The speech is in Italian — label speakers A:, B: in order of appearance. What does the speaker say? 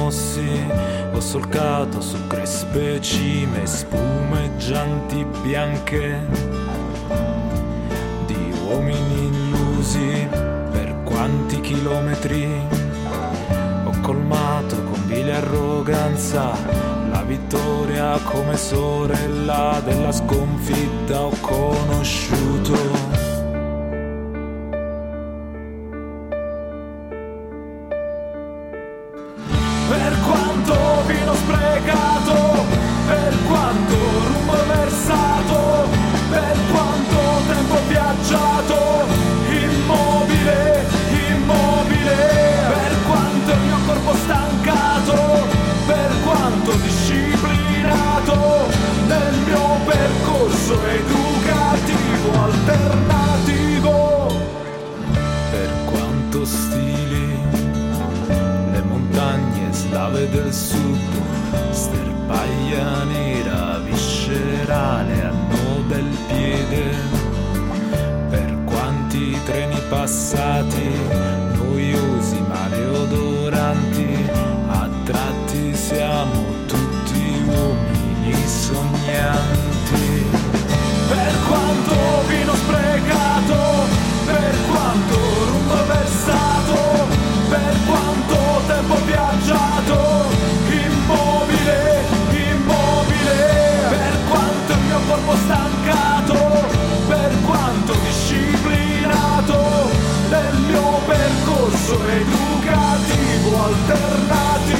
A: mossi, ho solcato su crespe cime spumeggianti bianche di uomini illusi. Per quanti chilometri ho colmato con vile arroganza la vittoria come sorella della sconfitta ho conosciuto. Per quanto vino sprecato, per quanto rumore versato, per quanto tempo viaggiato, immobile, immobile, per quanto il mio corpo stancato, per quanto disciplinato nel mio percorso educativo alternativo, per quanto ostili le montagne slave del sud, sterpaglia nera viscerale a no del piede, per quanti treni passati noiosi maleodoranti, a tratti siamo tutti uomini sognanti. Per quanto vino sprecato, per quanto rumore versato, per quanto tempo viaggiato, immobile, immobile, per quanto il mio corpo stancato, per quanto disciplinato nel mio percorso educativo alternativo.